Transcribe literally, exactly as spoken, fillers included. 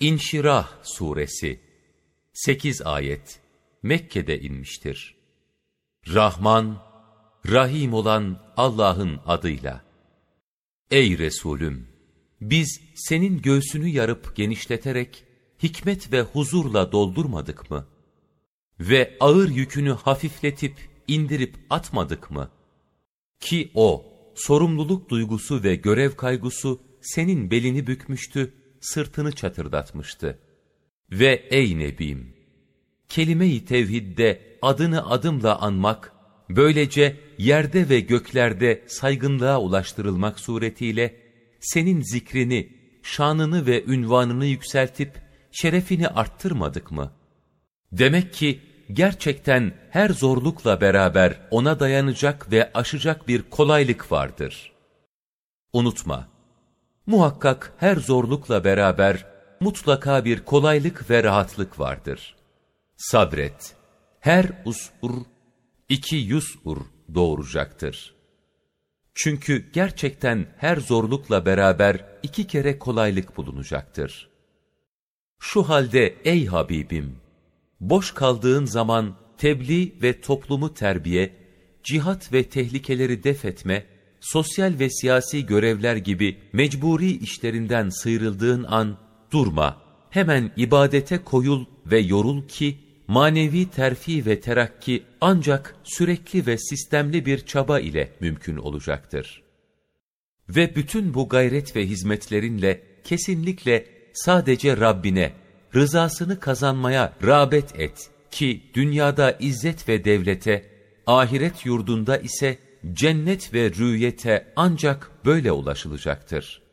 İnşirah Suresi sekiz ayet Mekke'de inmiştir. Rahman, Rahim olan Allah'ın adıyla. Ey Resulüm! Biz senin göğsünü yarıp genişleterek, hikmet ve huzurla doldurmadık mı? Ve ağır yükünü hafifletip, indirip atmadık mı? Ki o, sorumluluk duygusu ve görev kaygusu senin belini bükmüştü, sırtını çatırdatmıştı. Ve ey Nebim! Kelime-i tevhidde adını adımla anmak, böylece yerde ve göklerde saygınlığa ulaştırılmak suretiyle, senin zikrini, şanını ve ünvanını yükseltip, şerefini arttırmadık mı? Demek ki, gerçekten her zorlukla beraber ona dayanacak ve aşacak bir kolaylık vardır. Unutma, muhakkak her zorlukla beraber mutlaka bir kolaylık ve rahatlık vardır. Sabret, her usur iki yusur doğuracaktır. Çünkü gerçekten her zorlukla beraber iki kere kolaylık bulunacaktır. Şu halde ey Habibim! Boş kaldığın zaman tebliğ ve toplumu terbiye, cihat ve tehlikeleri def etme, sosyal ve siyasi görevler gibi mecburi işlerinden sıyrıldığın an durma, hemen ibadete koyul ve yorul ki, manevi terfi ve terakki ancak sürekli ve sistemli bir çaba ile mümkün olacaktır. Ve bütün bu gayret ve hizmetlerinle kesinlikle sadece Rabbine, rızasını kazanmaya rağbet et ki dünyada izzet ve devlete, ahiret yurdunda ise cennet ve rüyete ancak böyle ulaşılacaktır.